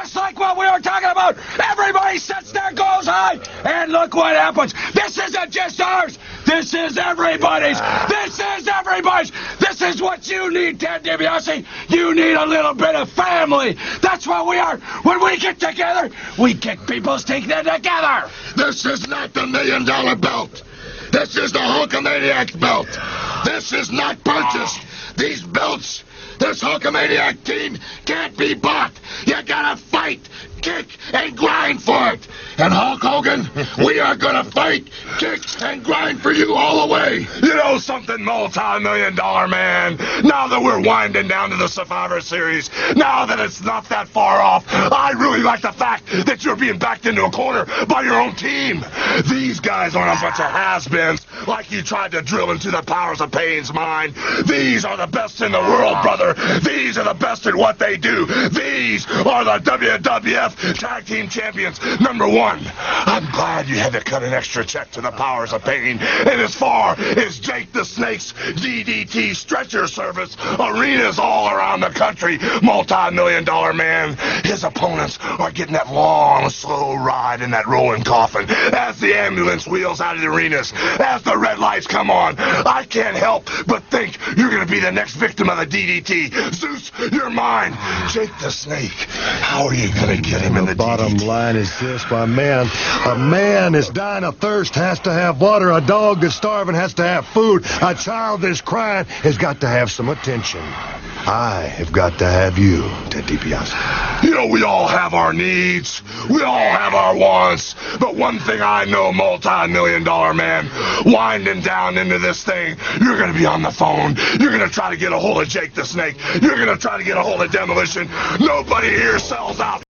Just like what we were talking about. Everybody sets their goals high. And look what happens. This isn't just ours. This is everybody's. This is everybody's. This is what you need, Ted DiBiase. You need a little bit of family. That's what we are. When we get together, we kick people's teeth in together. This is not the $1 million belt. This is the Hulkamaniac belt. This is not purchased. These belts, this Hulkamaniac team can't be bought. You gotta fight, kick, and grind for it. And Hulk Hogan, we are gonna fight, kick, and grind for you all the way. You know something, multi-million-dollar man? Now that we're winding down to the Survivor Series, now that it's not that far off, I really like the fact that you're being backed into a corner by your own team. These guys aren't a bunch of has-beens like you tried to drill into the Powers of Pain's mind. These are the best in the world, brother. These are the best at what they do. These are the WWF Tag Team Champions #1. I'm glad you had to cut an extra check to the Powers of Pain. And as far as Jake the Snake's DDT stretcher service, arenas all around the country, multi-million-dollar man, his opponents are getting that long, slow ride in that rolling coffin as the ambulance wheels out of the arenas, as the red lights come on. I can't help but think you're going to be the next victim of the DDT. Zeus, you're mine. Jake the Snake, how are you going to get him in the bottom DDT? line is this, my man. A man that's dying of thirst has to have water. A dog that's starving has to have food. A child that's crying has got to have some attention. I have got to have you, Ted DiBiase. You know, we all have our needs. We all have our wants. But one thing I know, multi-million-dollar man, winding down into this thing, you're going to be on the phone. You're going to try to get a hold of Jake the Snake. You're going to try to get a hold of Demolition. Nobody here sells out